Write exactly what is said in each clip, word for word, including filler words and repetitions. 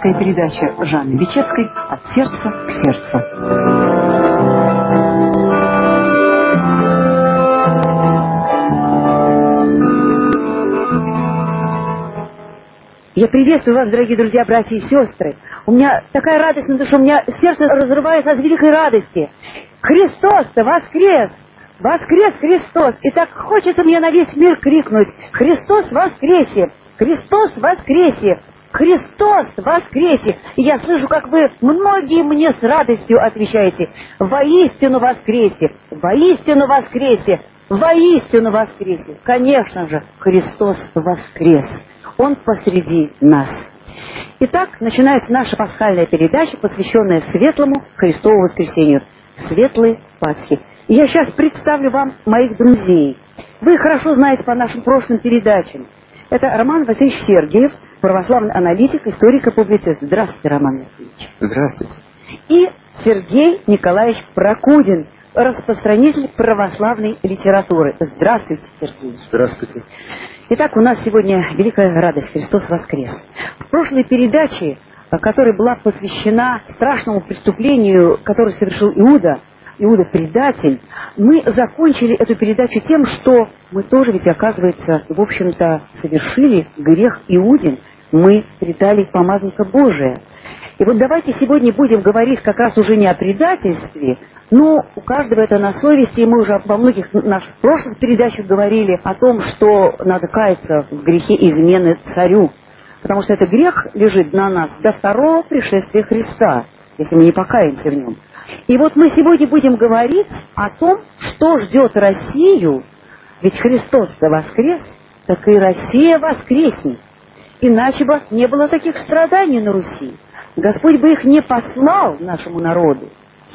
Авторская передача Жанны Бичевской «От сердца к сердцу». Я приветствую вас, дорогие друзья, братья и сестры. У меня такая радость на душе, у меня сердце разрывается от великой радости. Христос-то воскрес! Воскрес Христос! И так хочется мне на весь мир крикнуть: Христос воскресе! Христос воскресе! Христос воскресе! И я слышу, как вы многие мне с радостью отвечаете: воистину воскресе! Воистину воскресе! Воистину воскресе! Конечно же, Христос воскрес! Он посреди нас. Итак, начинается наша пасхальная передача, посвященная Светлому Христову воскресению. Светлой Пасхи. И я сейчас представлю вам моих друзей. Вы их хорошо знаете по нашим прошлым передачам. Это Роман Васильевич Сергиев, православный аналитик, историк и публицист. Здравствуйте, Роман Васильевич. Здравствуйте. И Сергей Николаевич Прокудин, распространитель православной литературы. Здравствуйте, Сергей. Здравствуйте. Итак, у нас сегодня великая радость. Христос воскрес. В прошлой передаче, которая была посвящена страшному преступлению, которое совершил Иуда, Иуда-предатель, мы закончили эту передачу тем, что мы тоже ведь, оказывается, в общем-то, совершили грех Иудин. Мы предали помазника Божия. И вот давайте сегодня будем говорить как раз уже не о предательстве, но у каждого это на совести, и мы уже во многих наших прошлых передачах говорили о том, что надо каяться в грехе измены царю, потому что этот грех лежит на нас до второго пришествия Христа, если мы не покаемся в нем. И вот мы сегодня будем говорить о том, что ждет Россию, ведь Христос-то воскрес, так и Россия воскреснет, иначе бы не было таких страданий на Руси. Господь бы их не послал нашему народу.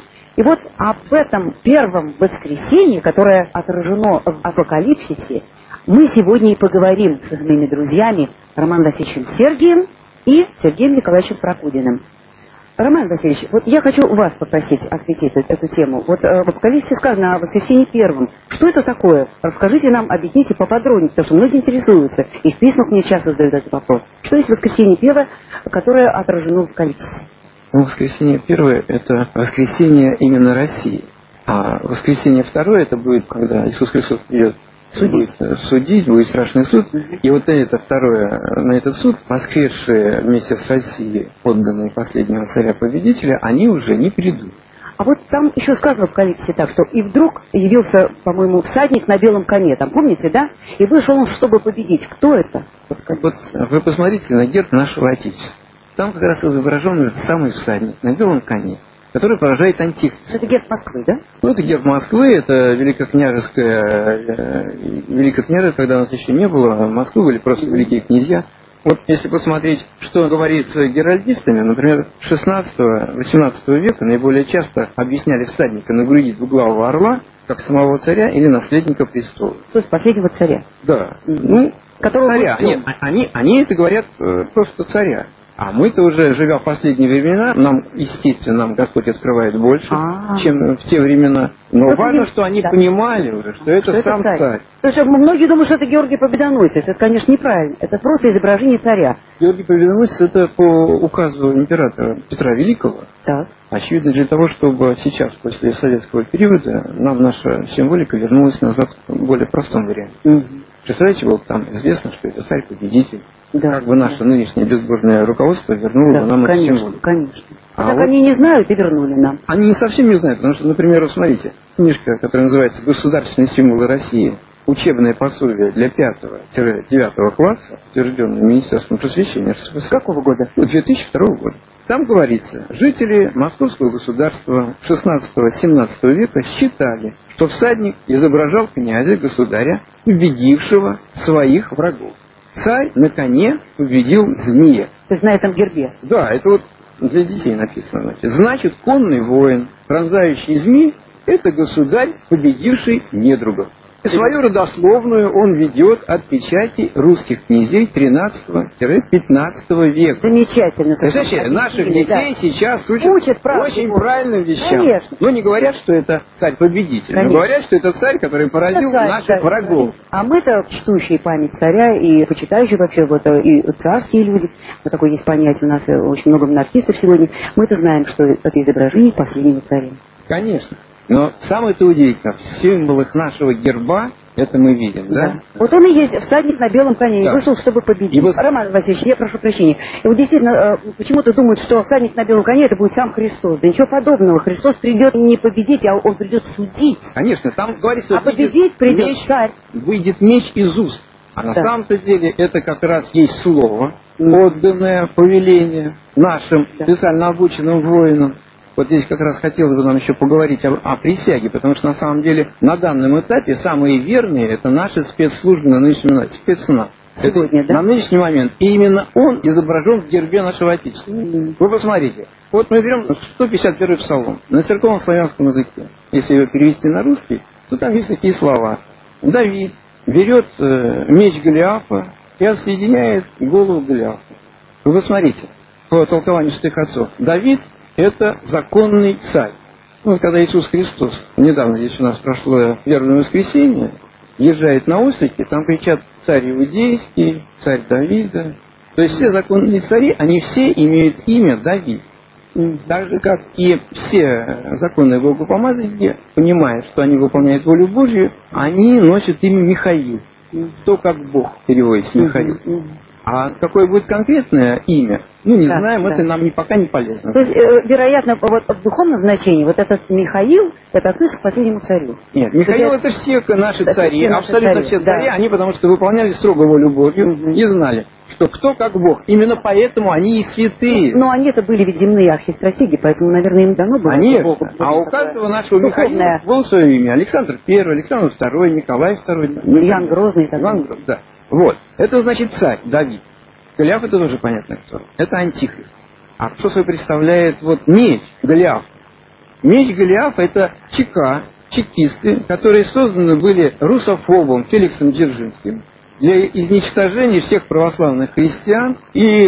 И вот об этом первом воскресенье, которое отражено в Апокалипсисе, мы сегодня и поговорим с моими друзьями Романом Васильевичем Сергием и Сергеем Николаевичем Прокудиным. Роман Васильевич, вот я хочу вас попросить осветить эту, эту тему. Вот э, в Апокалипсисе сказано о воскресенье первом. Что это такое? Расскажите нам, объясните поподробнее, потому что многие интересуются. И в письмах мне часто задают этот вопрос. Что есть воскресенье первое, которое отражено в Апокалипсисе? Воскресенье первое – это воскресенье именно России. А воскресенье второе – это будет, когда Иисус Христос придет судить, будет, судить, будет страшный суд. Uh-huh. И вот это второе, на этот суд, воскресшие вместе с Россией подданные последнего царя-победителя, они уже не придут. А вот там еще сказано в Апокалипсисе так, что и вдруг явился, по-моему, всадник на белом коне, там, помните, да? И вышел он, чтобы победить. Кто это? Вот вы посмотрите на герб нашего Отечества. Там как раз изображен этот самый всадник на белом коне, который поражает антихриста. Это герб Москвы, да? Ну, это герб Москвы, это великокняжеское, э, великокняжество, когда у нас еще не было Москвы, были просто великие князья. Вот если посмотреть, что говорится геральдистами, например, шестнадцатого-восемнадцатого века наиболее часто объясняли всадника на груди двуглавого орла как самого царя или наследника престола. То есть последнего царя? Да. Ну, которого царя. Нет, они, они это говорят э, просто царя. А мы-то уже, живя в последние времена, нам, естественно, нам Господь открывает больше, А-а-а. чем в те времена. Но это важно, что они да. понимали уже, что это что сам это царь. царь. То есть многие думают, что это Георгий Победоносец. Это, конечно, неправильно. Это просто изображение царя. Георгий Победоносец это по указу императора Петра Великого. Так. Очевидно, для того, чтобы сейчас, после советского периода, нам наша символика вернулась назад в более простом варианте. Угу. Представляете, было там известно, что это царь-победитель. Да, как бы наше да. нынешнее безбожное руководство вернуло да, нам конечно, эту символику. Конечно, а так вот они не знают и вернули нам. Они не совсем не знают, потому что, например, вот смотрите, книжка, которая называется «Государственные символы России», учебное пособие для пятого-девятого класса, утвержденное Министерством просвещения эр эс эс эс эр. Какого года? две тысячи второго года. Там говорится, жители Московского государства шестнадцатого-семнадцатого века считали, что всадник изображал князя, государя, победившего своих врагов. Царь на коне победил змея. То есть на этом гербе? Да, это вот для детей написано. Значит, значит конный воин, пронзающий змей, это государь, победивший недругов. Свою родословную он ведет от печати русских князей тринадцатого-пятнадцатого века. Замечательно. Знаете, наших детей да. сейчас учат, учат очень правильным вещам. Конечно. Но не говорят, что это царь-победитель. Но говорят, что это царь, который поразил царь, наших да, врагов. А мы-то, чтущие память царя и почитающие вообще вот, и царские люди, вот такое есть понятие, у нас очень много монархистов сегодня, мы-то знаем, что это изображение последнего царя. Конечно. Но самое-то удивительное, в символах нашего герба, это мы видим, да? да? Вот он и есть всадник на белом коне, да. и вышел, чтобы победить. И вот... Роман Васильевич, я прошу прощения. И вот действительно, почему-то думают, что всадник на белом коне это будет сам Христос. Да ничего подобного. Христос придет не победить, а он придет судить. Конечно, там говорится, а победить придет меч, царь. Выйдет меч из уст. А на да. самом-то деле это как раз есть слово, mm. отданное повеление нашим да. специально обученным воинам. Вот здесь как раз хотелось бы нам еще поговорить о, о присяге, потому что на самом деле на данном этапе самые верные это наши спецслужбы на нынешний момент, спецназ. Сегодня, это, да? На нынешний момент. И именно он изображен в гербе нашего Отечества. Mm-hmm. Вы посмотрите. Вот мы берем сто пятьдесят первый псалом на церковном славянском языке. Если его перевести на русский, то там есть такие слова. Давид берет э, меч Голиафа и отсоединяет голову Голиафа. Вы посмотрите, по толкованию святых отцов. Давид это законный царь. Ну, когда Иисус Христос, недавно здесь у нас прошло вербное воскресенье, езжает на ослике, там кричат царь Иудейский, царь Давида. То есть все законные цари, они все имеют имя Давид. Так же, как и все законные богопомазанники, понимая, что они выполняют волю Божью, они носят имя Михаил. Кто как Бог переводится Михаил. А какое будет конкретное имя, ну, не да, знаем, да. это нам не, пока не полезно. То есть, э, вероятно, вот в духовном значении, вот этот Михаил, это относится к последнему царю. Нет, Михаил это, это все наши это цари, все наши абсолютно цари, все цари, да. они потому что выполняли строго волю Божью угу. и знали, что кто как Бог. Именно поэтому они и святые. Но они-то были ведь земные архистратеги, поэтому, наверное, им дано было. Конечно. Богу, а у каждого нашего Михаила было свое имя. Александр Первый, Александр Второй, Николай Второй. Ян Грозный и так далее. Да. Вот. Это значит царь, Давид. Голиаф это тоже понятно кто. Это антихрист. А что собой представляет вот меч Голиаф? Меч Голиаф это чека, чекисты, которые созданы были русофобом Феликсом Дзержинским для изничтожения всех православных христиан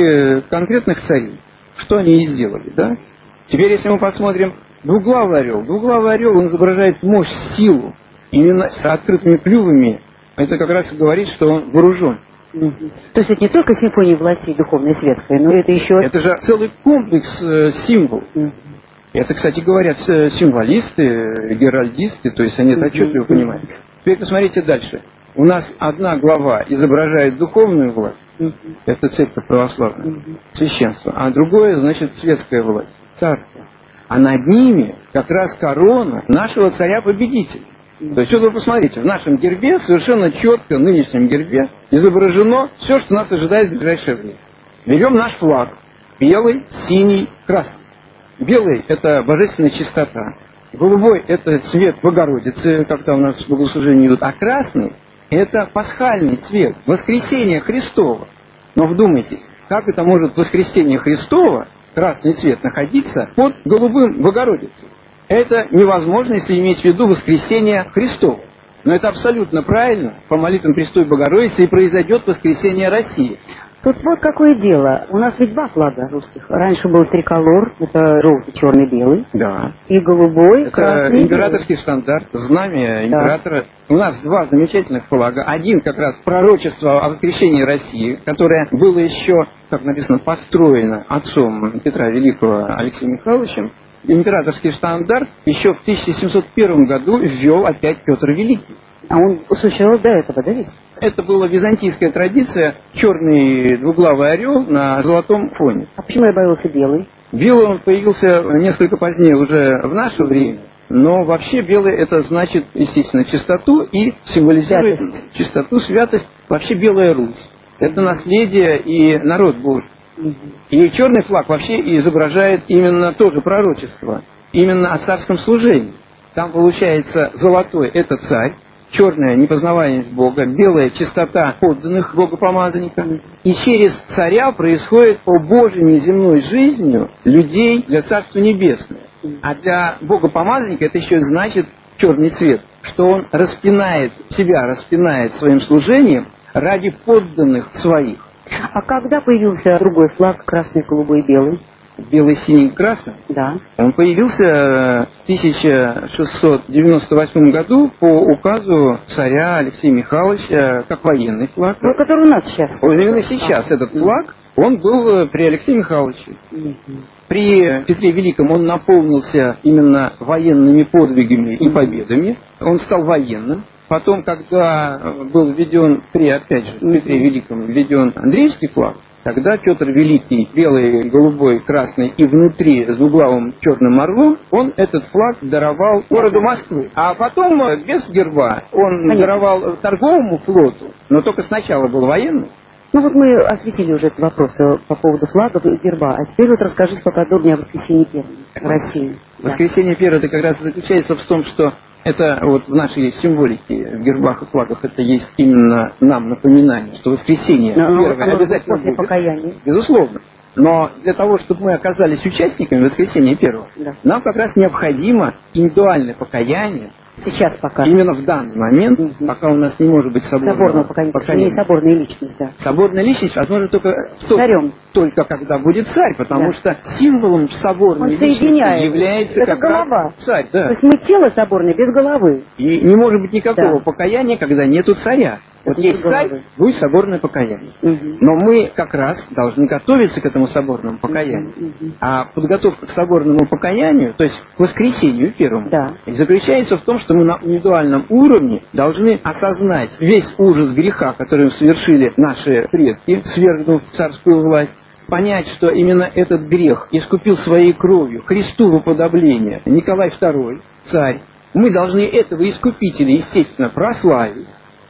и конкретных царей. Что они и сделали, да? Теперь, если мы посмотрим двуглавый орел. Двуглавый орел, он изображает мощь, силу. Именно с открытыми клювами. Это как раз говорит, что он вооружен. Угу. То есть это не только симфония властей духовная светская, но это еще... Это же целый комплекс э, символов. Угу. Это, кстати, говорят символисты, геральдисты, то есть они это отчетливо понимают. Теперь посмотрите дальше. У нас одна глава изображает духовную власть, угу. это церковь православная, угу. священство, а другое, значит, светская власть, царство. А над ними как раз корона нашего царя-победителя. То есть, вот вы посмотрите, в нашем гербе совершенно четко, в нынешнем гербе, изображено все, что нас ожидает в ближайшее время. Берем наш флаг. Белый, синий, красный. Белый – это божественная чистота. Голубой – это цвет Богородицы, как-то у нас в богослужении идут. А красный – это пасхальный цвет, воскресение Христово. Но вдумайтесь, как это может воскресение Христово, красный цвет, находиться под голубым Богородицей? Это невозможно, если иметь в виду воскресение Христово. Но это абсолютно правильно. По молитвам Престой Богородицы и произойдет воскресение России. Тут вот какое дело. У нас ведь два флага русских. Раньше был триколор, это желтый, черный, белый. Да. И голубой, это красный, императорский белый. Стандарт, знамя императора. Да. У нас два замечательных флага. Один как раз пророчество о воскресении России, которое было еще, как написано, построено отцом Петра Великого Алексеем Михайловичем. Императорский стандарт еще в тысяча семьсот первом году ввел опять Петр Великий. А он существовал до этого, да ведь? Это была византийская традиция, черный двуглавый орел на золотом фоне. А почему я боялся белый? Белый он появился несколько позднее, уже в наше время. Но вообще белый это значит, естественно, чистоту и символизирует святость. Чистоту, святость. Вообще белая Русь. Это наследие и народ Божий. И черный флаг вообще изображает именно тоже пророчество, именно о царском служении. Там получается золотой – это царь, черная – непознаваемость Бога, белая – чистота подданных богопомазанникам. И через царя происходит обожение земной жизнью людей для Царства Небесного. А для богопомазанника это еще значит черный цвет. что он распинает себя, распинает своим служением ради подданных своих. А когда появился другой флаг, красный, голубой, белый? Белый, синий, красный? Да. Он появился в тысяча шестьсот девяносто восьмом году по указу царя Алексея Михайловича как военный флаг. Ну, который у нас сейчас. Вот именно сейчас а. этот флаг, он был при Алексее Михайловиче. Угу. При Петре Великом он наполнился именно военными подвигами и победами. Он стал военным. Потом, когда был введен, при, опять же, Петре Великом введен Андреевский флаг, тогда Петр Великий, белый, голубой, красный и внутри с двуглавым черным орлом, он этот флаг даровал городу Москвы. А потом без герба он Понятно. даровал торговому флоту, но только сначала был военный. Ну вот мы осветили уже этот вопрос по поводу флагов и герба. А теперь вот расскажите поподробнее о воскресении первом России. Воскресенье первое, это как раз заключается в том, что это вот в нашей символике, в гербах и флагах, это есть именно нам напоминание, что воскресенье но, первое но, обязательно после будет. Покаяния. Безусловно. Но для того, чтобы мы оказались участниками воскресенья первого, да. нам как раз необходимо индивидуальное покаяние. Сейчас пока. Именно в данный момент, угу. пока у нас не может быть соборного, соборного покаяния. покаяния. Не соборная личность, да. Соборная личность возможно только, Царем. только когда будет царь, потому да. что символом соборной личности является это как голова. раз царь. Да. То есть мы тело соборное без головы. И не может быть никакого да. покаяния, когда нету царя. Вот это есть царь, будет соборное покаяние. Угу. Но мы как раз должны готовиться к этому соборному покаянию. Угу. А подготовка к соборному покаянию, то есть к воскресению первому, да. заключается в том, что мы на индивидуальном уровне должны осознать весь ужас греха, который совершили наши предки, свергнув царскую власть, понять, что именно этот грех искупил своей кровью Христу в уподобление Николай второй, царь. Мы должны этого искупителя, естественно, прославить.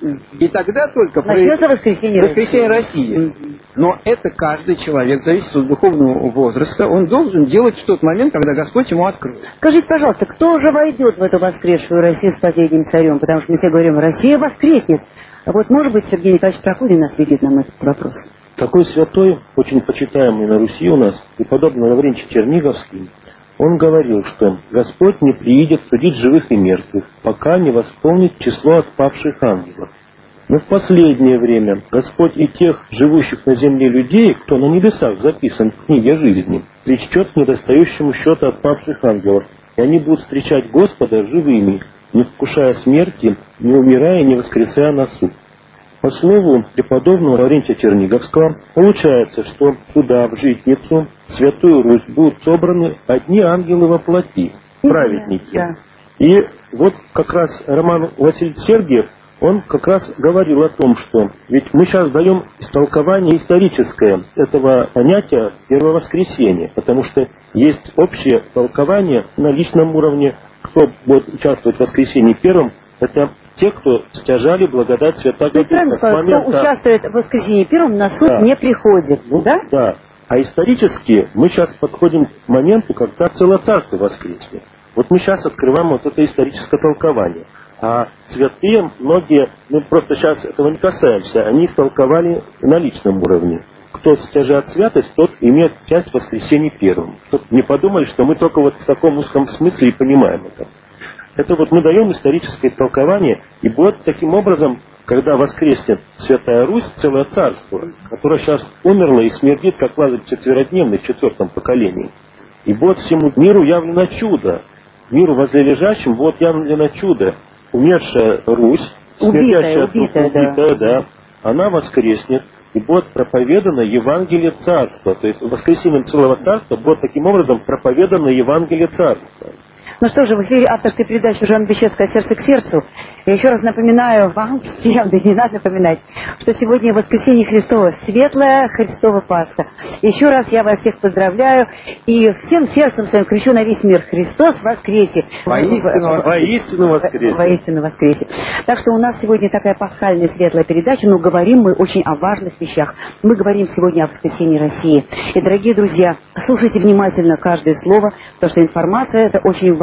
И тогда только начнется воскресенье, воскресенье России. России. Но это каждый человек, зависит от духовного возраста, он должен делать в тот момент, когда Господь ему откроет. Скажите, пожалуйста, кто же войдет в эту воскресшую Россию с последним царем? Потому что мы все говорим, Россия воскреснет. А вот, может быть, Сергей Николаевич Прокудин ответит нам этот вопрос. Такой святой, очень почитаемый на Руси у нас, преподобный Лаврентий Черниговский, он говорил, что Господь не приидет судить живых и мертвых, пока не восполнит число отпавших ангелов. Но в последнее время Господь и тех живущих на земле людей, кто на небесах записан в книге жизни, причтет к недостающему счету отпавших ангелов, и они будут встречать Господа живыми, не вкушая смерти, не умирая и не воскресая на суд. По слову преподобного Лаврентия Черниговского, получается, что туда, в Житницу, Святую Русь, будут собраны одни ангелы во плоти, праведники. Да. И вот как раз Роман Васильевич Сергиев, он как раз говорил о том, что ведь мы сейчас даем истолкование историческое этого понятия первого воскресенья, потому что есть общее толкование на личном уровне, кто будет участвовать в воскресенье первом, это те, кто стяжали благодать Святого Духа. Момента... Кто участвует в воскресенье первом, на суд да. не приходит, ну, да? Да. А исторически мы сейчас подходим к моменту, когда целое царство воскреснет. Вот мы сейчас открываем вот это историческое толкование. А святые, многие, мы просто сейчас этого не касаемся, они истолковали на личном уровне. Кто стяжает святость, тот имеет часть в воскресенье первом. Чтоб не подумали, что мы только вот в таком узком смысле и понимаем это. Это вот мы даем историческое толкование, и будет таким образом, когда воскреснет Святая Русь, целое царство, которое сейчас умерло и смердит, как Лазарь четверодневный в четвертом поколении. И будет всему миру явлено чудо. Миру возлежащим будет явлено чудо. Умершая Русь, убитая, убитая, убитая да. да, она воскреснет, и будет проповедано Евангелие Царства. То есть воскресением целого царства будет таким образом проповедано Евангелие Царства. Ну что же, в эфире авторской передачи Жанна Бещецкая «Сердце к сердцу». Я еще раз напоминаю вам, всем, да не надо напоминать, что сегодня воскресенье Христово, светлая Христова Пасха. Еще раз я вас всех поздравляю и всем сердцем своим кричу на весь мир: Христос воскресе! Воистину, воистину воскресе! Воистину воскресе! Так что у нас сегодня такая пасхальная светлая передача, но говорим мы очень о важных вещах. Мы говорим сегодня о воскресении России. И, дорогие друзья, слушайте внимательно каждое слово, потому что информация это очень важна.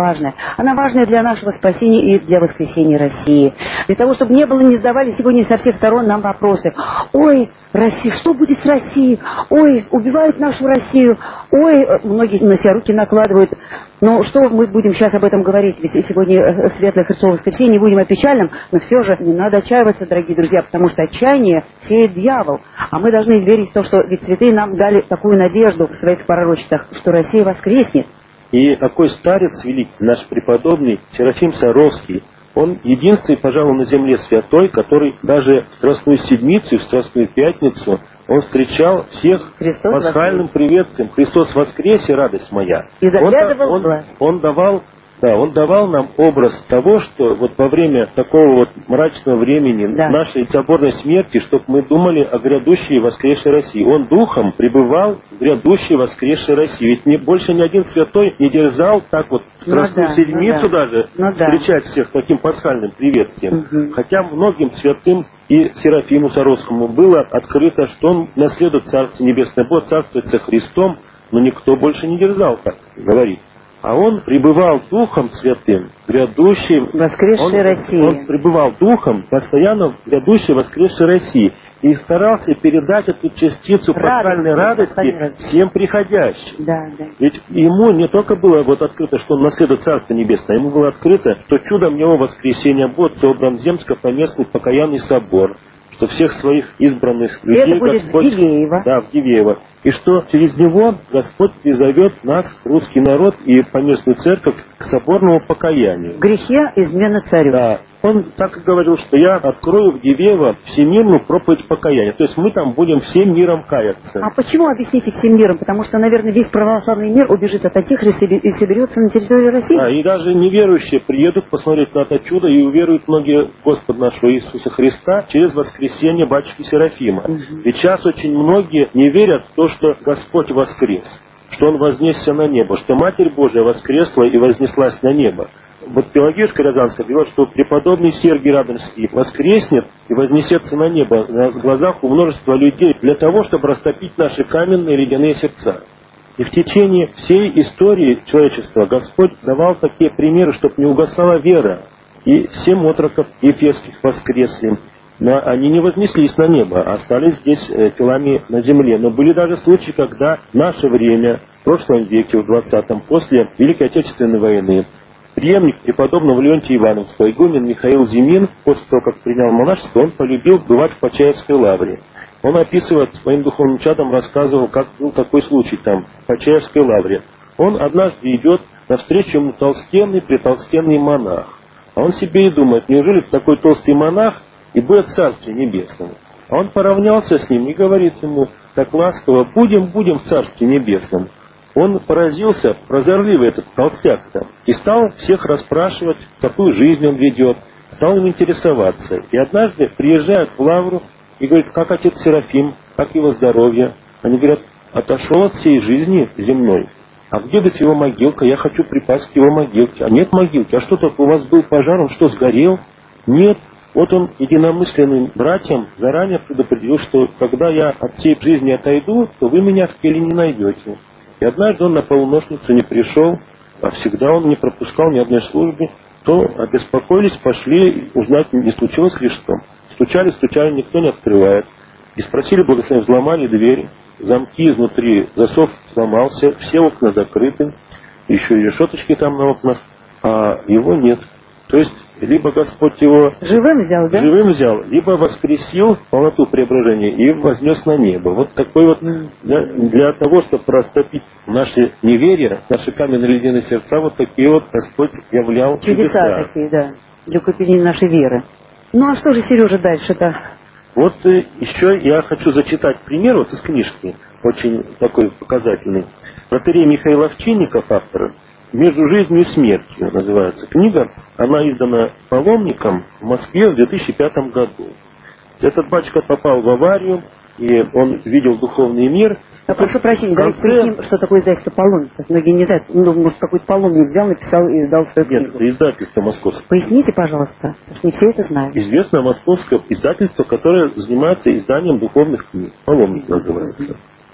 важная. Она важная для нашего спасения и для воскресения России. Для того, чтобы не было, не задавали сегодня со всех сторон нам вопросы. Ой, Россия, что будет с Россией? Ой, убивают нашу Россию. Ой, многие на себя руки накладывают. Но что мы будем сейчас об этом говорить? Ведь сегодня Светлое Христово воскресенье, не будем о печальном, но все же не надо отчаиваться, дорогие друзья, потому что отчаяние сеет дьявол. А мы должны верить в то, что ведь святые нам дали такую надежду в своих пророчествах, что Россия воскреснет. И такой старец великий, наш преподобный Серафим Саровский, он единственный, пожалуй, на земле святой, который даже в Страстную Седмицу и в Страстную Пятницу он встречал всех Христос пасхальным приветствием. Христос воскресе, радость моя. И заглядывал он, глаз. он, он давал... Да, он давал нам образ того, что вот во время такого вот мрачного времени, да. нашей соборной смерти, чтобы мы думали о грядущей воскресшей России. Он духом пребывал в грядущей воскресшей России. Ведь не, больше ни один святой не дерзал так вот в Страстную ну, да, Седмицу ну, да. даже ну, встречать да. всех таким пасхальным приветствием. Угу. Хотя многим святым и Серафиму Саровскому было открыто, что он наследует Царство Небесное, будет царствовать со Христом, но никто больше не дерзал так говорить. А он пребывал Духом Святым, грядущим... Воскресшей он, России. Он пребывал Духом постоянно в грядущей воскресшей России. И старался передать эту частицу пасхальной радости, радости всем приходящим. Да, да. Ведь ему не только было вот открыто, что он наследует Царство Небесное, ему было открыто, что чудом его воскресения будет собран Земско-Поместный покаянный собор, что всех своих избранных людей это будет Господь... в Дивеево. Да, в Дивеево. И что через него Господь призовет нас, русский народ и поместную церковь, к соборному покаянию. В грехе измена царю. Да. Он так и говорил, что я открою в Дивеево всемирную проповедь покаяния. То есть мы там будем всем миром каяться. А почему, объясните, всем миром? Потому что, наверное, весь православный мир убежит от антихриста и соберется на территории России. Да, и даже неверующие приедут посмотреть на это чудо и уверуют многие в Господа нашего Иисуса Христа через воскресение батюшки Серафима. Угу. Ведь сейчас очень многие не верят в то, что Господь воскрес, что Он вознесся на небо, что Матерь Божия воскресла и вознеслась на небо. Вот Пелагеюшка Рязанская говорит, что преподобный Сергий Радонежский воскреснет и вознесется на небо на глазах у множества людей для того, чтобы растопить наши каменные ледяные сердца. И в течение всей истории человечества Господь давал такие примеры, чтобы не угасала вера. И семь отроков ефесских воскресли. Но они не вознеслись на небо, а остались здесь телами на земле. Но были даже случаи, когда в наше время, в прошлом веке, в двадцатом, после Великой Отечественной войны, преемник преподобного Леонтия Ивановского, игумен Михаил Зимин, после того, как принял монашество, он полюбил бывать в Почаевской лавре. Он описывает своим духовным чадом, рассказывал, как был такой случай там, в Почаевской лавре. Он однажды идет, навстречу ему толстенный, притолстенный монах. А он себе и думает, неужели такой толстый монах и будет в Царстве Небесном? А он поравнялся с ним и говорит ему так ласково: будем, будем в Царстве Небесном. Он поразился, прозорливый этот толстяк-то, и стал всех расспрашивать, какую жизнь он ведет, стал им интересоваться. И однажды приезжают в лавру и говорят: как отец Серафим, как его здоровье? Они говорят: отошел от всей жизни земной. А где, говорит, его могилка? Я хочу припасть к его могилке. А нет могилки. А что так, у вас был пожар, он что, сгорел? Нет. Вот он единомысленным братьям заранее предупредил, что когда я от всей жизни отойду, то вы меня в теле не найдете. И однажды он на полуношницу не пришел, а всегда он не пропускал ни одной службы, то обеспокоились, пошли узнать, не случилось ли что. Стучали, стучали, никто не открывает. И спросили благословения, взломали двери, замки изнутри, засов сломался, все окна закрыты, еще и решеточки там на окнах, а его нет. То есть, либо Господь его живым взял, да? живым взял, либо воскресил в полноту преображения и вознес на небо. Вот такой вот, для, для того, чтобы растопить наши неверия, наши каменные ледяные сердца, вот такие вот Господь являл чудеса. Чудеса такие, да, для укрепления нашей веры. Ну а что же, Сережа, дальше-то? Вот э, еще я хочу зачитать пример вот из книжки, очень такой показательный. Протоиерей Михаил Овчинников, автор, «Между жизнью и смертью» называется книга. Она издана паломником в Москве в две тысячи пятом году. Этот батюшка попал в аварию, и он видел духовный мир. Я прошу прощения, давайте конце... поясним, что такое издательство паломников. Многие не знают, ну, может, какой-то паломник взял, написал и издал свою книгу. Нет, это издательство московское. Поясните, пожалуйста, потому что не все это знают. Известное московское издательство, которое занимается изданием духовных книг. Паломник называется.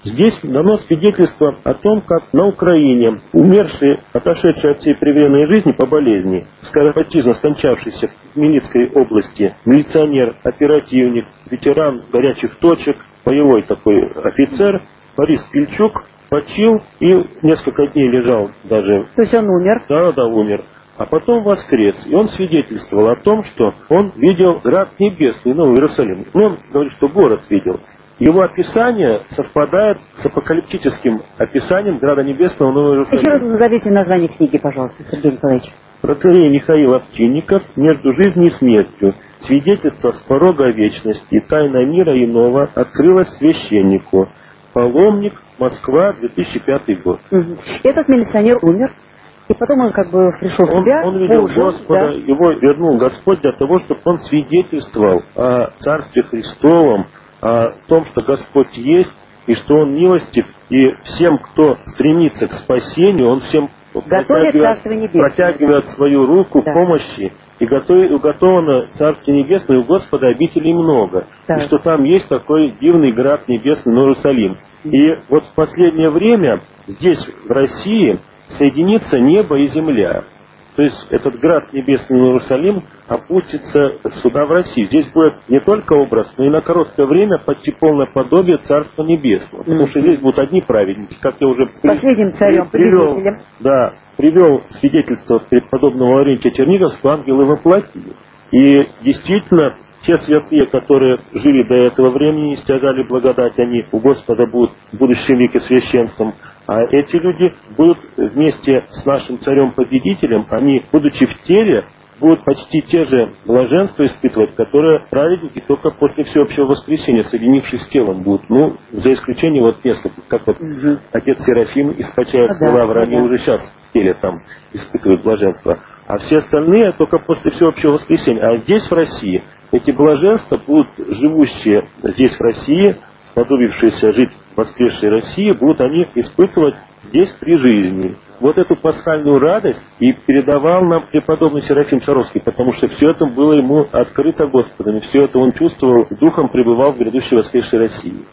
Здесь дано свидетельство о том, как на Украине умерший, отошедший от всей превременной жизни по болезни, скоропостижно скончавшийся в Хмельницкой области, милиционер, оперативник, ветеран горячих точек, боевой такой офицер, Борис Пильчук, почил и несколько дней лежал даже. То есть он умер? Да, да, умер. А потом воскрес. И он свидетельствовал о том, что он видел град небесный, Новый Иерусалим. Ну, он говорит, что город видел. Его описание совпадает с апокалиптическим описанием града небесного Нового Иерусалима. Еще раз назовите название книги, пожалуйста, Сергей Николаевич. Протоиерей Михаил Овчинников «Между жизнью и смертью. Свидетельство с порога вечности и тайна мира иного открылось священнику. Паломник, Москва, две тысячи пятый год». Угу. Этот милиционер умер, и потом он как бы пришел в себя. Он, он видел ужил, Господа, да. Его вернул Господь для того, чтобы он свидетельствовал о Царстве Христовом, о том, что Господь есть, и что Он милостив, и всем, кто стремится к спасению, Он всем протягивает, протягивает свою руку да. помощи, и готов, уготовано Царство Небесное, у Господа обителей много, да. и что там есть такой дивный град небесный, Иерусалим. И вот в последнее время здесь, в России, соединится небо и земля. То есть этот град небесный Иерусалим опустится сюда, в Россию. Здесь будет не только образ, но и на короткое время почти полное подобие Царства Небесного. Потому mm-hmm. что здесь будут одни праведники, как я уже последним царем, привел, да, привел свидетельство преподобного Лаврентия Черниговского, ангелы воплотили. И действительно, те святые, которые жили до этого времени, стяжали благодать, они у Господа будут в будущем веке священством. А эти люди будут вместе с нашим царем-победителем, они, будучи в теле, будут почти те же блаженства испытывать, которые праведники только после всеобщего воскресения, соединившись с телом, будут. Ну, за исключением вот нескольких, как вот угу. отец Серафим из Почаевской да, лавры, они да. уже сейчас в теле там испытывают блаженство. А все остальные только после всеобщего воскресения. А здесь, в России, эти блаженства будут живущие здесь, в России, сподобившиеся жить в воскресшей России, будут они испытывать здесь при жизни. Вот эту пасхальную радость и передавал нам преподобный Серафим Саровский, потому что все это было ему открыто Господом, и все это он чувствовал, духом пребывал в грядущей воскресшей России.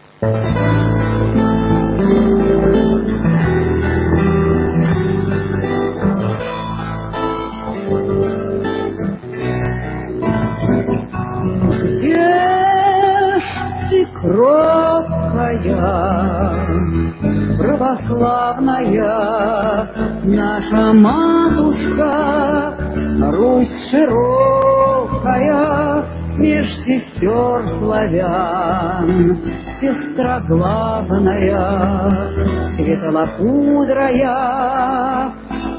Кровная, православная, наша матушка, Русь широкая, меж сестер славян, сестра главная, светлокудрая,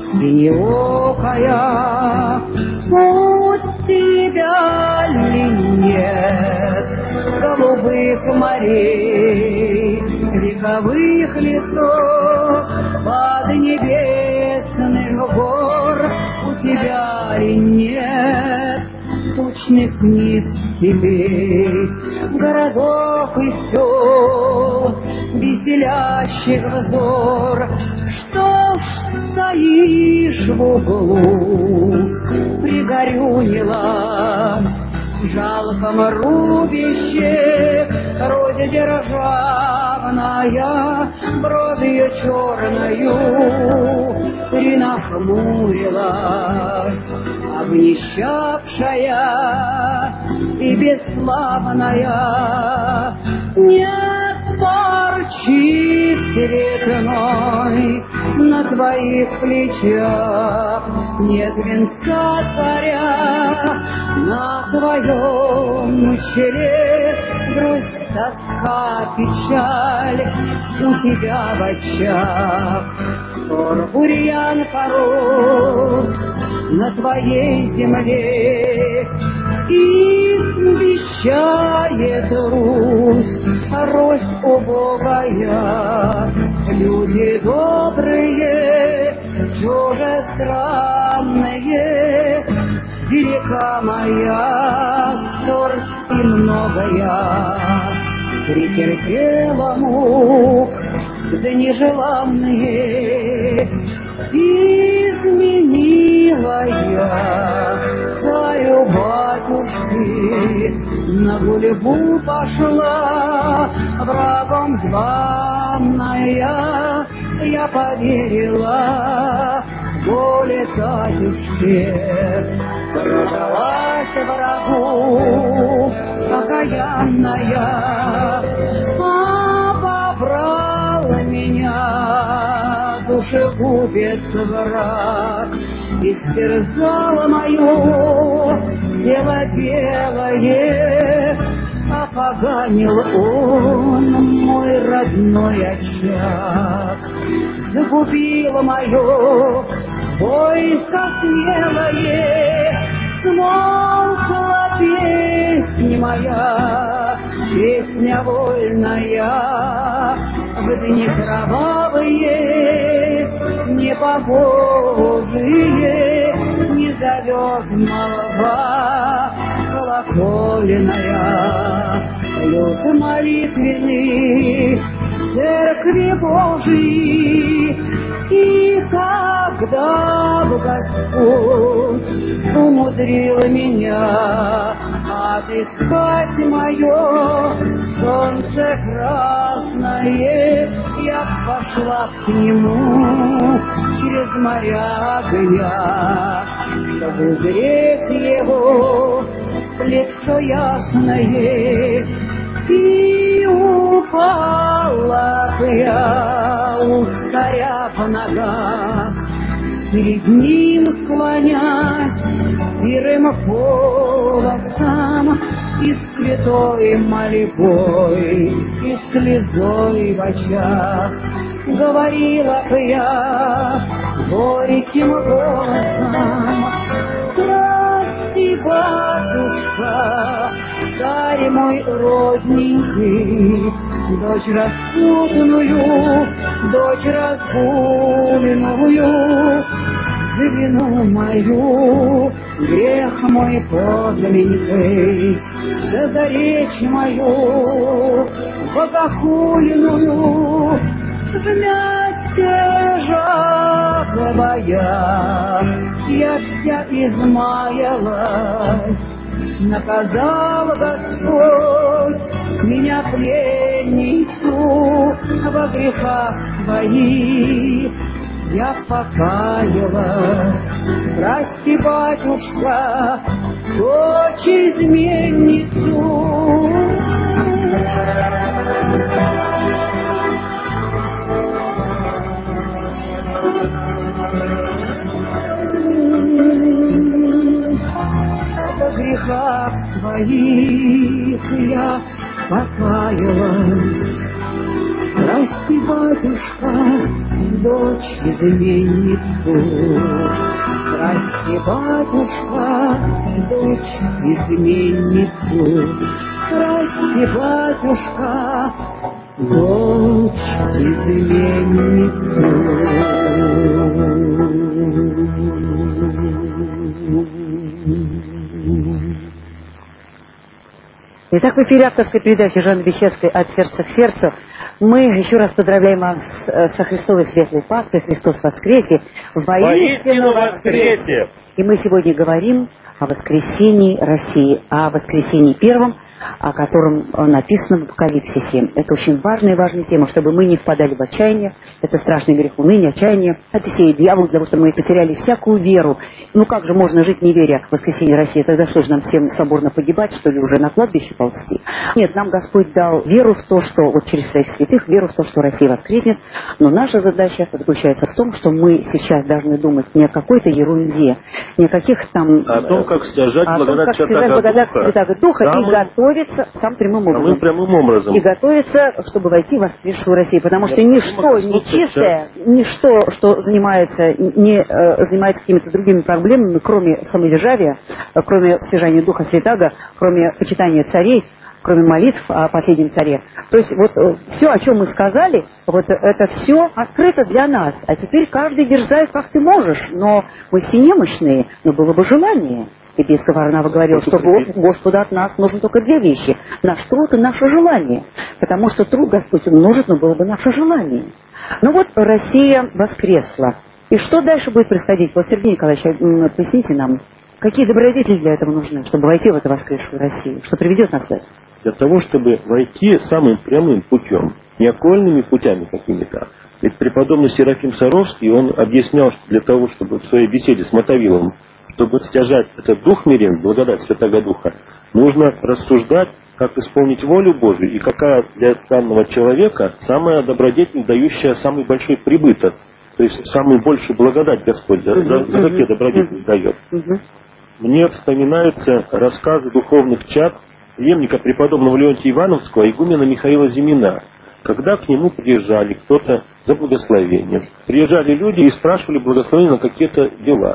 синеокая, пусть тебя ли нет, голубых морей, вековых лесов, поднебесных гор, у тебя ли нет тучных ниц степей, городов и сел, веселящих взор, что ж стоишь в углу, пригорюнилась в жалком рубище, розе державная, бровью черною принахмурилась, обнищавшая и бесславная. Нет парчи цветной на твоих плечах, нет венца царя на твоем челе, грусть, тоска, печаль у тебя в очах, ссор, бурьян порос на твоей земле, и вещает Русь, Русь убогая, люди добрые, чужестранные, велика моя скорбь и многая, претерпела мук за нежеланные, изменила я царю батюшки, на гульбу пошла, врагом звала. окаянная, я поверила воле татюшке, продалась врагу окаянная, а побрал меня душегубец враг, истерзал мое тело белое, опоганил он мой родной очаг, загубил мое войско смелое, смолкла песня моя, песня вольная, в дни кровавые, непогожие, не зовет молва колокольная, лют молитвенный церкви Божией. И когда б Господь умудрил меня отыскать мое солнце красное, я пошла к нему через моря огня, чтобы узреть его лицо ясное. И упала я у царя в ногах, перед ним склонясь сырым голосом и святой мольбой, и слезой в очах. Говорила б я горьким голосом: прости, батюшка, царь мой родненький, дочь распутную, дочь разбульную, за вину мою, грех мой подленький, да за речь мою богохульную, вместе жаковая, я вся измаялась. Наказал Господь меня пленницу во грехах своих. Я покаялась, прости, батюшка, дочь изменницу. В грехах своих я покаялась. Прости, батюшка, дочь изменницу. Прости, батюшка, дочь изменницу. Прости, батюшка, дочь изменницу. Итак, в эфире авторской передачи Жанны Бещецкой «От сердца к сердцу». Мы еще раз поздравляем вас со Христовой Светлой Пасхой, Христос воскресе, воистину воскресе! И мы сегодня говорим о воскресении России, о воскресении первом, о котором написано в Апокалипсисе. Это очень важная и важная тема, чтобы мы не впадали в отчаяние. Это страшный грех уныния, отчаяние. Это сеет дьявол, для того, чтобы мы потеряли всякую веру. Ну как же можно жить, не веря в воскресение России? Тогда что же нам всем соборно погибать, что ли, уже на кладбище ползти? Нет, нам Господь дал веру в то, что, вот через своих святых, веру в то, что Россия воскреснет. Но наша задача заключается в том, что мы сейчас должны думать не о какой-то ерунде, не о каких там... О том, как стяжать благодать Святаго Духа и готовить сам прямым образом. А прямым образом. И готовится, чтобы войти в воскресшую Россию. Потому что ничто нечистое, ничто, что занимается, не э, занимается какими-то другими проблемами, кроме самодержавия, кроме стяжания Духа Святаго, кроме почитания царей, кроме молитв о последнем царе. То есть вот э, все, о чем мы сказали, вот это все открыто для нас. А теперь каждый дерзает, как ты можешь. Но мы все немощные, но было бы желание. Епископ Варнава говорил, что Господу от нас нужны только две вещи. Наш труд и наше желание. Потому что труд Господь умножит, но было бы наше желание. Ну вот Россия воскресла. И что дальше будет происходить? Вот, Сергей Николаевич, поясните нам, какие добродетели для этого нужны, чтобы войти в эту воскресшую Россию? Что приведет нас к этому? Для того, чтобы войти самым прямым путем, не окольными путями какими-то. Ведь преподобный Серафим Саровский, он объяснял, что для того, чтобы в своей беседе с Мотовилом, чтобы стяжать этот дух мирен, благодать Святого Духа, нужно рассуждать, как исполнить волю Божию и какая для данного человека самая добродетель, дающая самый большой прибыток. То есть самую большую благодать Господь за, за, за какие добродетели дает. Мне вспоминаются рассказы духовных чад преемника преподобного Леонтия Ивановского, игумена Михаила Зимина, когда к нему приезжали кто-то за благословением. Приезжали люди и спрашивали благословение на какие-то дела.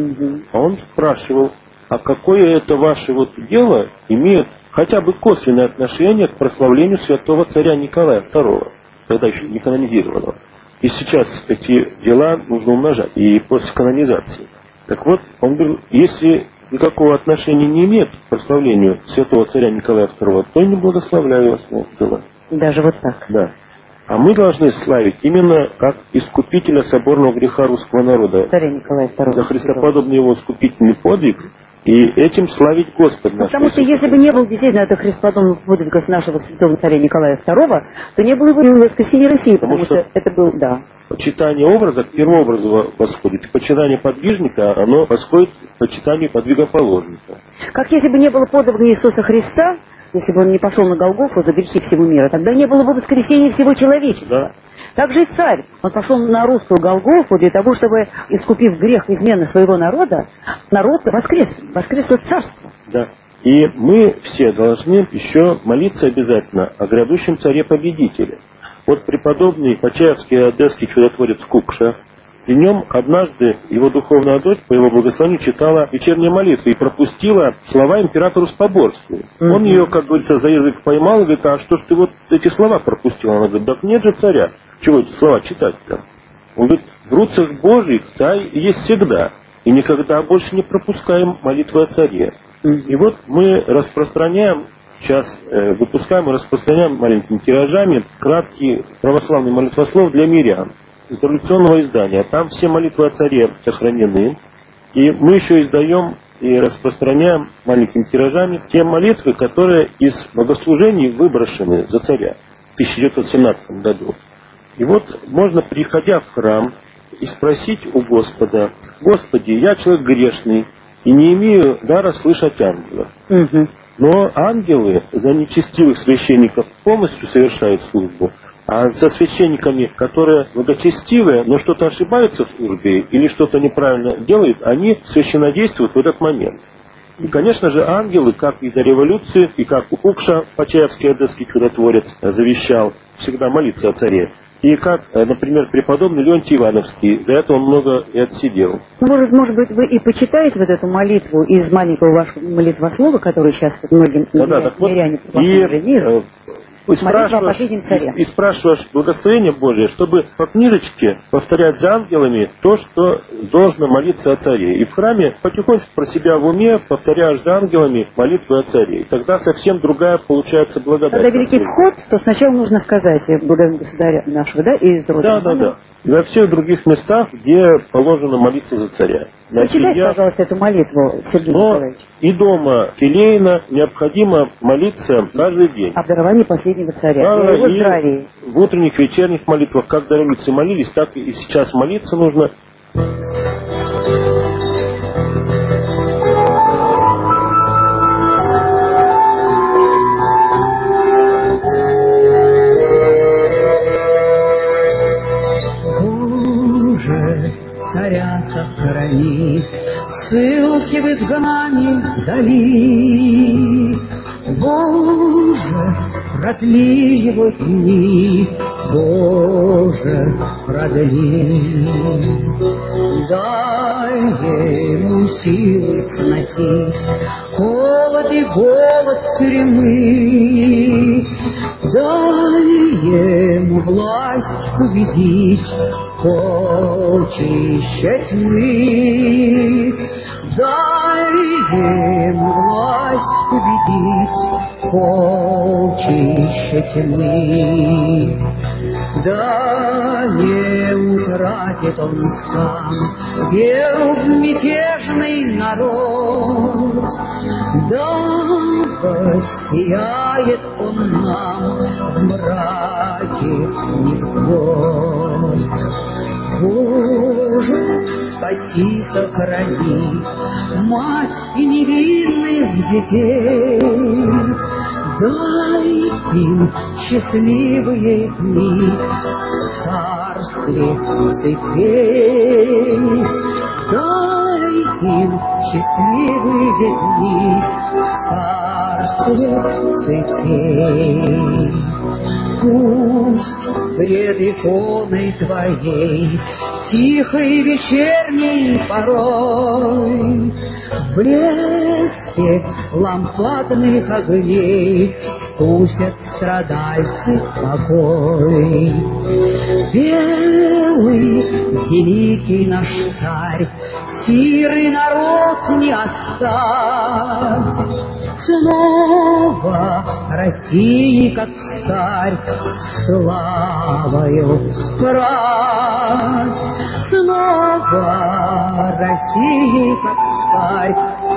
А он спрашивал, а какое это ваше вот дело имеет хотя бы косвенное отношение к прославлению святого царя Николая второго, тогда еще не канонизированного. И сейчас эти дела нужно умножать, и после канонизации. Так вот, он говорил, если никакого отношения не имеет к прославлению святого царя Николая второго, то не благословляю вас на дела. Даже вот так? Да. А мы должны славить именно как искупителя соборного греха русского народа. Царя Николая второго. За христоподобный его искупительный подвиг, и этим славить Господа. Потому что если бы не был действительно это христоподобного подвига с нашего святого царя Николая второго, то не было бы воскресения России, потому, потому что, что это был, да. Почитание образа к первообразу восходит, и почитание подвижника, оно восходит к почитанию подвигоположника. Как если бы не было подвига Иисуса Христа, если бы он не пошел на Голгофу за грехи всего мира, тогда не было бы воскресения всего человечества. Да. Так же и царь. Он пошел на русскую Голгофу для того, чтобы, искупив грех измены своего народа, народ воскрес, воскресло царство. Да. И мы все должны еще молиться обязательно о грядущем царе-победителе. Вот преподобный Почаевский одесский чудотворец Кукша, при нем однажды его духовная дочь по его благословению читала вечерние молитвы и пропустила слова императору Споборскому. Mm-hmm. Он ее, как говорится, за язык поймал и говорит, а что ж ты вот эти слова пропустила? Она говорит, так нет же царя. Чего эти слова читать-то? Он говорит, в руцах Божьих царь есть всегда. И никогда больше не пропускаем молитвы о царе. Mm-hmm. И вот мы распространяем, сейчас э, выпускаем и распространяем маленькими тиражами краткий православный молитвослов для мирян из революционного издания. Там все молитвы о царе сохранены. И мы еще издаем и распространяем маленькими тиражами те молитвы, которые из богослужений выброшены за царя в тысяча девятьсот семнадцатом году. И вот можно, приходя в храм, и спросить у Господа: Господи, я человек грешный и не имею дара слышать ангелов. Угу. Но ангелы за нечестивых священников полностью совершают службу. А со священниками, которые благочестивые, но что-то ошибаются в службе или что-то неправильно делают, они священнодействуют в этот момент. И, конечно же, ангелы, как и до революции, и как у Кукша, Почаевский одесский чудотворец, завещал всегда молиться о царе. И как, например, преподобный Леонтий Ивановский, за это он много и отсидел. Может, может быть, вы и почитаете вот эту молитву из маленького вашего молитвослова, который сейчас многим да, да, так вот, миряне и, и, спрашиваешь, и, и спрашиваешь благословение Божие, чтобы по книжечке повторять за ангелами то, что должно молиться о царе. И в храме потихоньку про себя в уме повторяешь за ангелами молитву о царе. И тогда совсем другая получается благодать. Когда великий вход, то сначала нужно сказать «Благодарим государя нашего», да, и из рода. Да, да, да. И во всех других местах, где положено молиться за царя. Прочитайте, пожалуйста, эту молитву, Сергей Но Николаевич. И дома келейно необходимо молиться каждый день. О даровании последнего царя. Да, и его и здравии. В утренних, вечерних молитвах, как до революции молились, так и сейчас молиться нужно. Царя сохрани, ссылки в изгнании дали. Боже, продли его дни, Боже, продли. Дай ему силы сносить холод и голод тюрьмы. Дай ему власть победить полчища тьмы. Дай ему власть победить полчища тьмы. Да не утратит он сам веру в мятежный народ. Да воссияет он нам в мраке невзгод. Боже, спаси, сохрани мать и невинных детей, дай им счастливые дни в царстве цепей, дай им счастливые дни в царстве цепей. Пусть пред иконой Твоей тихой вечерней порой в блеске лампадных огней вкусят страдальцы покой. Белый, великий наш царь, сирый народ не оставь. Снова России, как встарь, славою правь. Снова России, как встарь,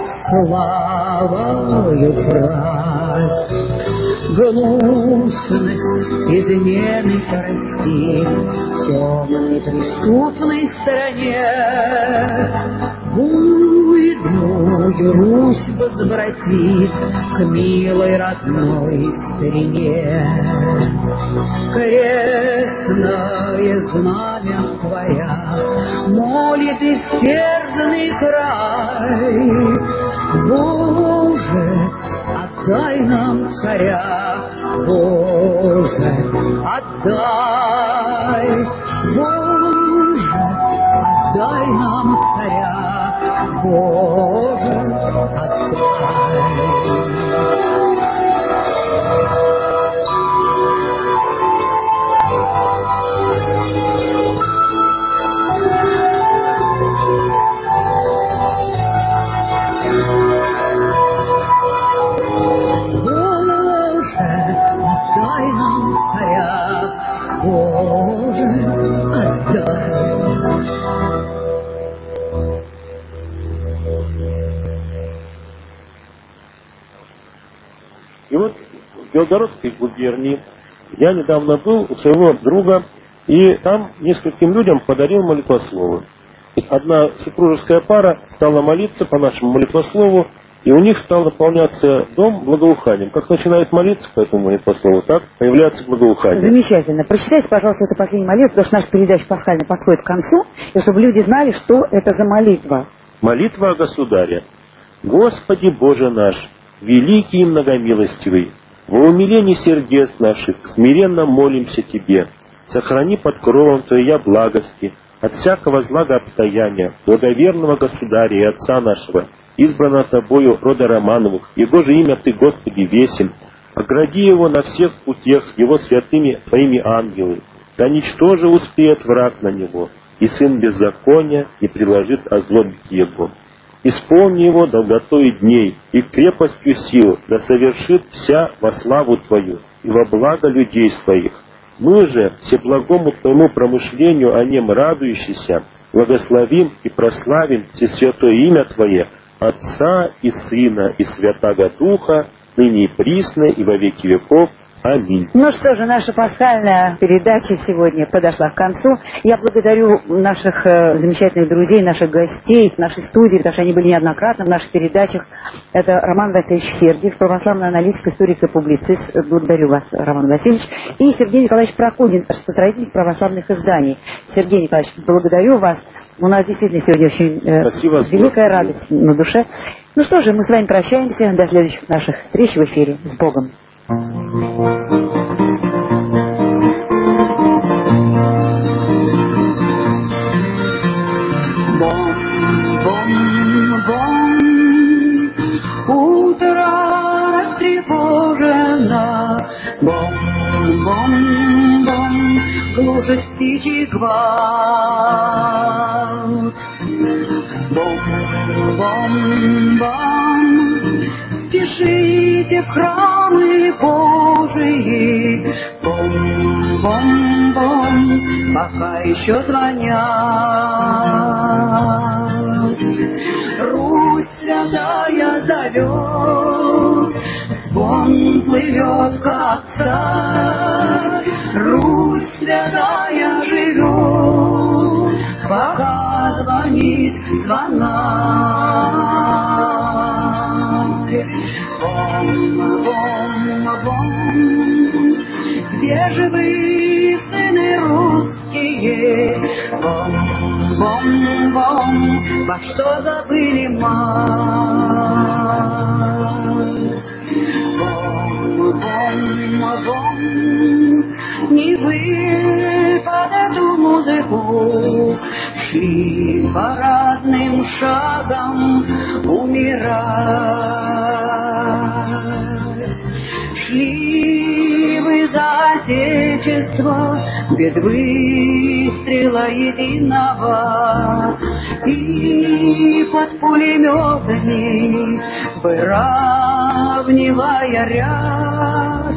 славою правь. Гнусность измены корости в темной преступной стороне буйную Русь возвратит к милой родной старине. Крестное знамя Твоя молит истерзанный край. Боже, отдай нам царя, Боже, отдай, Боже, отдай нам царя, Боже, отдай. Боже, отдай. И вот в Белгородской губернии я недавно был у своего друга, и там нескольким людям подарил молитвословы. Одна супружеская пара стала молиться по нашему молитвослову, и у них стал наполняться дом благоуханием. Как начинает молиться по этому молитвослову, так появляется благоухание. Замечательно. Прочитайте, пожалуйста, это последний молитва, потому что наша передача пасхальная подходит к концу, и чтобы люди знали, что это за молитва. Молитва о Государе. Господи Боже наш, великий и многомилостивый, во умилении сердец наших смиренно молимся Тебе. Сохрани под кровом Твоя благости от всякого злого обстояния благоверного Государя и Отца нашего, избрано Тобою рода Романовых, Его же имя Ты, Господи, весен. Огради его на всех путях его святыми Твоими ангелы. Да ничтоже успеет враг на него, и сын беззакония не приложит озлобить его. Исполни его долготой дней и крепостью сил, да совершит вся во славу Твою и во благо людей своих. Мы же, всеблагому Твоему промышлению о нем радующийся, благословим и прославим всесвятое имя Твое, Отца и Сына и Святаго Духа, ныне и присно и во веки веков. Аминь. Ну что же, наша пасхальная передача сегодня подошла к концу. Я благодарю наших э, замечательных друзей, наших гостей в нашей студии, потому что они были неоднократно в наших передачах. Это Роман Васильевич Сергиев, православный аналитик, историк и публицист. Благодарю вас, Роман Васильевич. И Сергей Николаевич Прокудин, сотрудник православных изданий. Сергей Николаевич, благодарю вас. У нас действительно сегодня очень э, великая радость на душе. Ну что же, мы с вами прощаемся. До следующих наших встреч в эфире. С Богом. Бом-бом-бом, утро растревожено. Бом-бом-бом, глушит птичий гвалт. Бом-бом-бом, спешите в храмы Божии. Бом-бом-бом, пока еще звонят. Русь святая зовет, звон плывет, как царь. Русь святая живет, пока звонит звонарь. Бом-бом-бом, где же вы, сыны русские? Бом-бом-бом, во что забыли мать? Бом-бом-бом, не вы под эту музыку шли парадным шагом умирать. Шли вы за отечество без выстрела единого, и под пулеметами выравнивая ряд,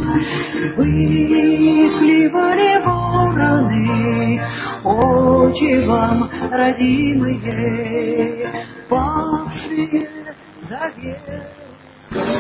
выклевали вороны очи вам, родимые, павшие за веру.